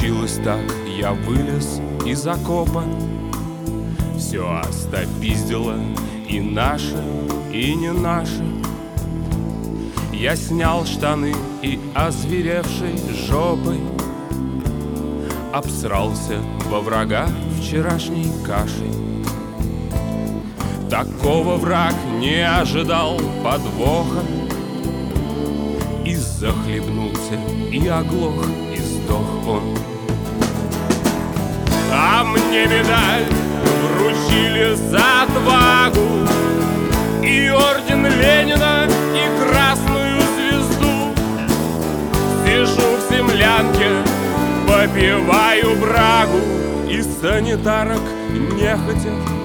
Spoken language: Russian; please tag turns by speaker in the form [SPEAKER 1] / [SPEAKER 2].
[SPEAKER 1] Случилось так, я вылез из окопа. Все остопиздило, и наше, и не наше. Я снял штаны и озверевшей жопой обсрался во врага вчерашней кашей. Такого враг не ожидал подвоха, и захлебнулся, и оглох, и сдох он. А мне медаль вручили за отвагу, и орден Ленина, и красную звезду. Сижу в землянке, попиваю брагу, и санитарок нехотя